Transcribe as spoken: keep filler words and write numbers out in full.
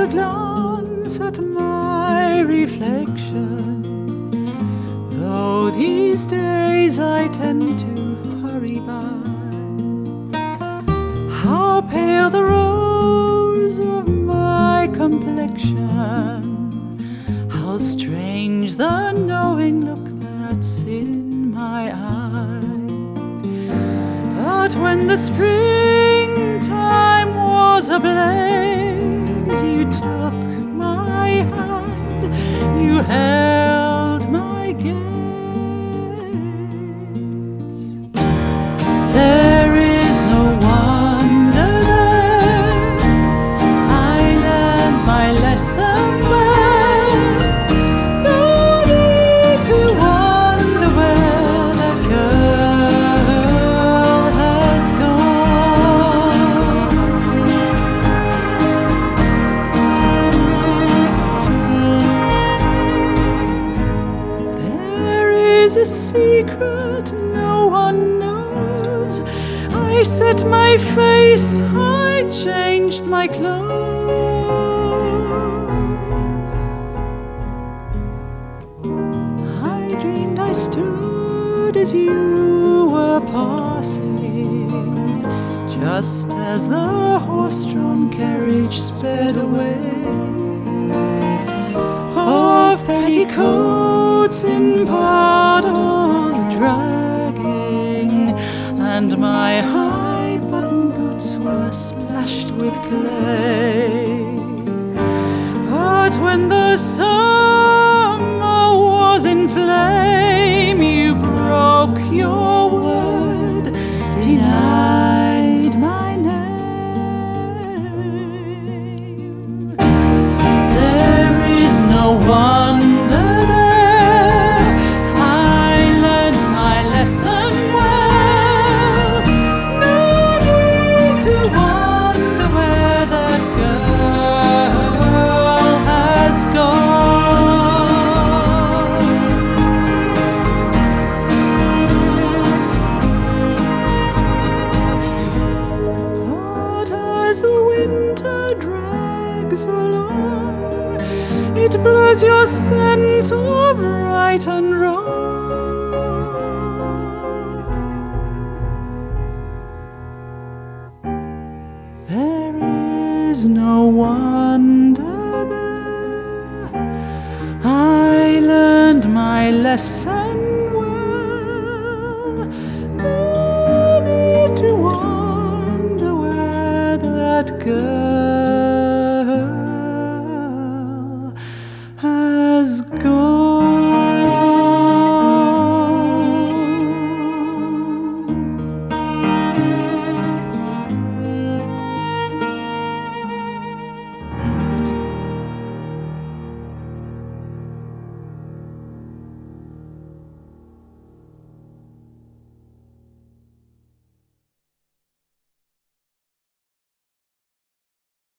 glance at my reflection, though these days I tend to hurry by. How pale the rose of my complexion, how strange the knowing look that's in my eye. But when the springtime was ablaze, you took my hand, you held my gaze. There is no wonder there, I learned my lesson there. No need to wonder where the girl has gone. There is a secret no one knows. I set my face, I changed my clothes. I dreamed I stood as you were passing, just as the horse-drawn carriage sped away. Of petticoats in puddles dragging, and my high button boots were splashed with clay. But when the summer was in flame, you broke your word, denied my name. There is no wonder there, I learned my lesson well. No need to wonder where that girl has gone. But as the winter drags along, it blurs your sense of right and wrong. There is no wonder there, I learned my lesson well. No need to wonder where that girl has gone.